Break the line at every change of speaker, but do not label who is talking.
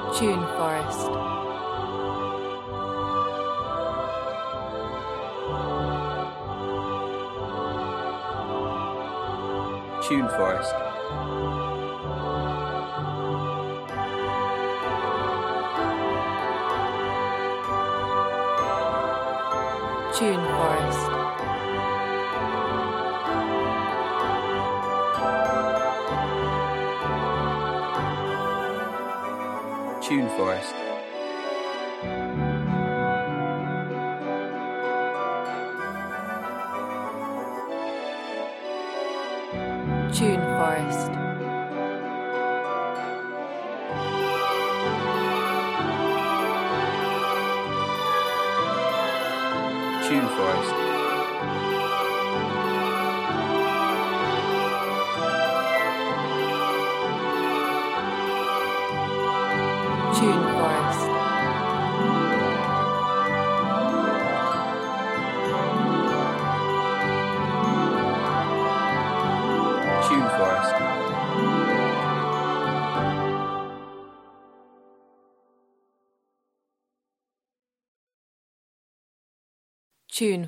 Tune Forest.
Tune Forest.
Tune Forest.
Tune Forest.
Tune Forest.
Tune Forest.
Tune Forest.
Tune Forest.
Tune